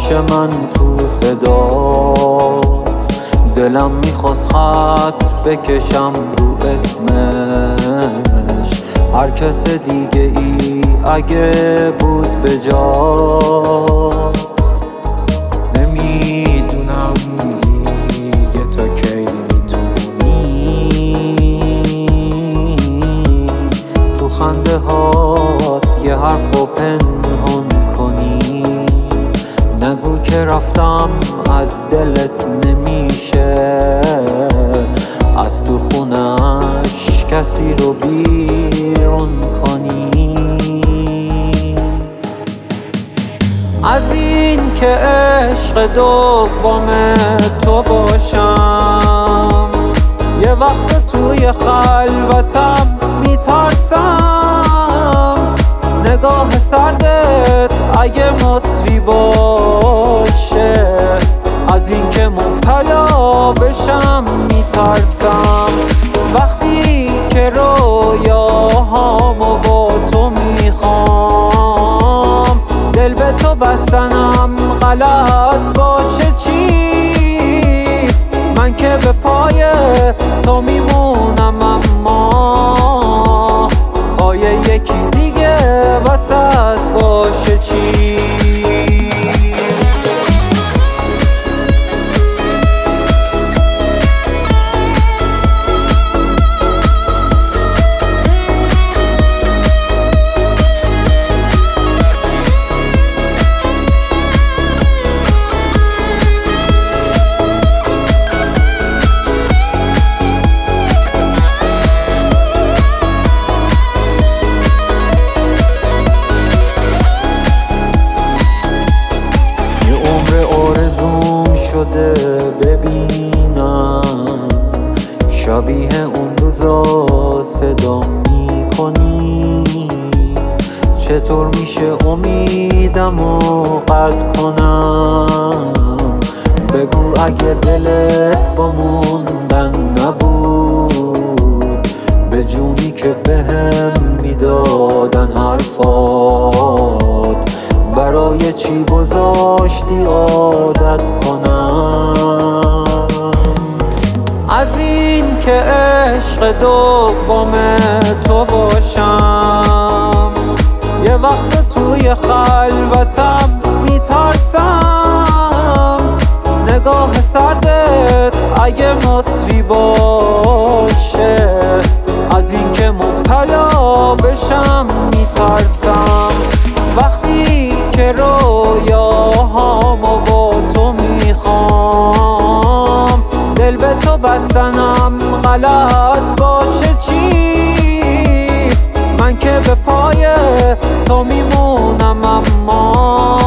باشه من تو صدات. دلم میخواست خط بکشم رو اسمش، هر کس دیگه ای اگه بود به جات. نمیدونم دیگه تا کی میتونی تو خنده هات یه حرفو پنهان کنی. نگو که رفتم از دلت نمیشه، از تو خونش کسی رو بیرون کنی. از این که عشق دوم تو باشم، یه وقت توی خلوتم میترسم. نگاه سردت اگه مصری باشه، از این که مبتلا بشم میترسم. وقتی که رویاهامو با تو میخوام، دل به تو بستنم غلط باشه چی؟ من که به پای تو میمونم، اما پای یکی دیگه وسط باشه چی؟ شده ببینم شبیه اون روزا صدا میکنی. چطور میشه امیدمو قطع کنم؟ بگو اگه دلت با موندن نبود، به جونی که بهم میدادن حرفات، برای چی گذاشتی عادت کنم؟ از این که عشق دوم تو باشم، یه وقت توی خلوتم میترسم. نگاه سردت اگه مصری باشه، از این که مبتلا بشم میترسم. وقتی که رویاهامو با تو میخوام، دل به تو بستنم غلط باشه چی؟ من که به پای تو میمونم، اما